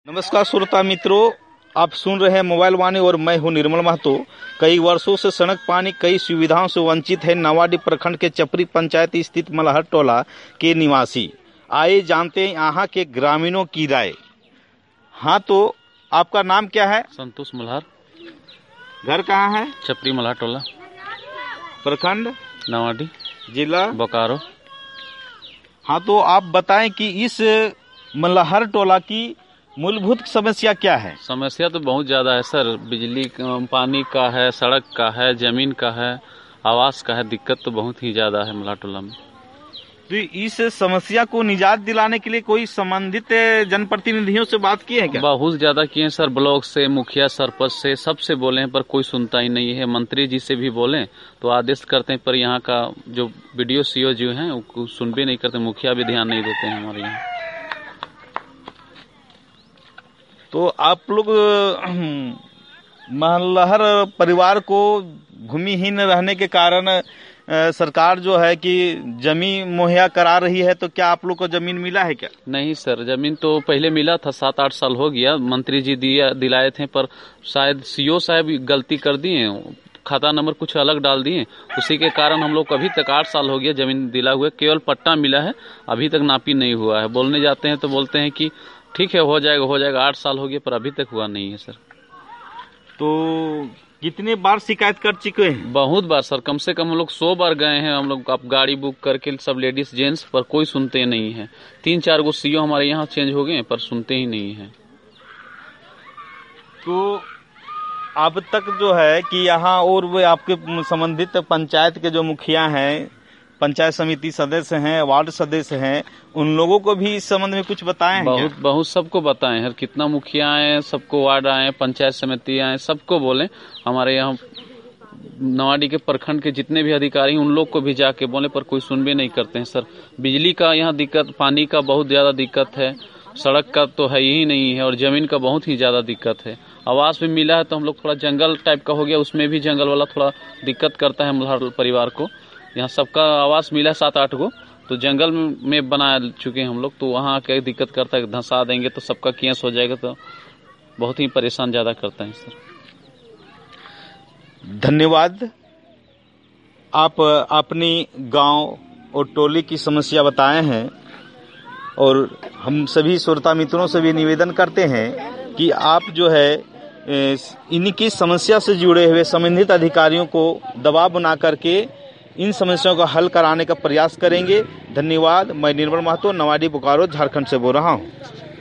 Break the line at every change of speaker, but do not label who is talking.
नमस्कार श्रोता मित्रों, आप सुन रहे हैं मोबाइल वाणी और मैं हूं निर्मल महतो। कई वर्षों से सड़क पानी कई सुविधाओं से वंचित है नवाडी प्रखंड के चपरी पंचायत स्थित मलहर टोला के निवासी। आइए जानते हैं यहाँ के ग्रामीणों की राय। हाँ, तो आपका नाम क्या है?
संतोष मल्हार।
घर कहाँ है?
चपरी मल्हार टोला,
प्रखंड
नवाडी,
जिला
बोकारो।
हाँ, तो आप बताएं कि इस मलहर टोला की मूलभूत समस्या क्या है?
समस्या तो बहुत ज़्यादा है सर। बिजली पानी का है, सड़क का है, ज़मीन का है, आवास का है। दिक्कत तो बहुत ही ज़्यादा है मल्हार टोला में।
तो इस समस्या को निजात दिलाने के लिए कोई संबंधित जनप्रतिनिधियों से बात की है क्या?
बहुत ज़्यादा किए सर, ब्लॉक से, मुखिया, सरपंच से, सबसे बोले हैं पर कोई सुनता ही नहीं है। मंत्री जी से भी बोले तो आदेश करते हैं, पर यहाँ का जो BDO CO जो हैं वो सुन भी नहीं करते। मुखिया भी ध्यान नहीं देते हैं हमारे यहाँ।
तो आप लोग मलहर परिवार को भूमिहीन रहने के कारण सरकार जो है कि जमीन मुहैया करा रही है, तो क्या आप लोग को जमीन मिला है क्या?
नहीं सर, जमीन तो पहले मिला था, 7-8 साल हो गया। मंत्री जी दिलाए थे, पर शायद CO साहब गलती कर दिए, खाता नंबर कुछ अलग डाल दिए। उसी के कारण हम लोग को अभी तक 8 साल हो गया जमीन दिला हुए, केवल पट्टा मिला है, अभी तक नापी नहीं हुआ है। बोलने जाते हैं तो बोलते हैं कि ठीक है, हो जाएगा। 8 साल हो गए पर अभी तक हुआ नहीं है सर।
तो कितने बार शिकायत कर चुके हैं?
बहुत बार सर, कम से कम हम लोग 100 बार गए हैं। हम लोग आप गाड़ी बुक करके, सब लेडीज जेंट्स, पर कोई सुनते नहीं है। 3-4 गो CO हमारे यहाँ चेंज हो गए पर सुनते ही नहीं है।
तो अब तक जो है कि यहाँ और वो आपके संबंधित पंचायत के जो मुखिया हैं, पंचायत समिति सदस्य हैं, वार्ड सदस्य हैं, उन लोगों को भी इस संबंध में कुछ बताएं हैं?
बहुत सबको बताएं हैं। कितना मुखिया आए, सबको वार्ड आए, पंचायत समिति आए, सबको बोले। हमारे यहाँ नवाडी के प्रखंड के जितने भी अधिकारी उन लोग को भी जाके बोले, पर कोई सुन भी नहीं करते हैं सर। बिजली का यहाँ दिक्कत, पानी का बहुत ज्यादा दिक्कत है, सड़क का तो है ही नहीं है, और जमीन का बहुत ही ज्यादा दिक्कत है। आवास भी मिला है तो हम लोग थोड़ा जंगल टाइप का हो गया, उसमें भी जंगल वाला थोड़ा दिक्कत करता है मल्हार परिवार को। यहाँ सबका आवास मिला है 7-8 गो, तो जंगल में बना चुके हैं हम लोग, तो वहाँ क्या दिक्कत करता है, धंसा देंगे तो सबका केस हो जाएगा, तो बहुत ही परेशान ज़्यादा करता है सर।
धन्यवाद। आप अपनी गांव और टोली की समस्या बताए हैं, और हम सभी श्रोता मित्रों से भी निवेदन करते हैं कि आप जो है इनकी समस्या से जुड़े हुए संबंधित अधिकारियों को दबाव बना करके इन समस्याओं का हल कराने का प्रयास करेंगे। धन्यवाद। मैं निर्मल महतो, नवाडी, बोकारो, झारखंड से बोल रहा हूँ।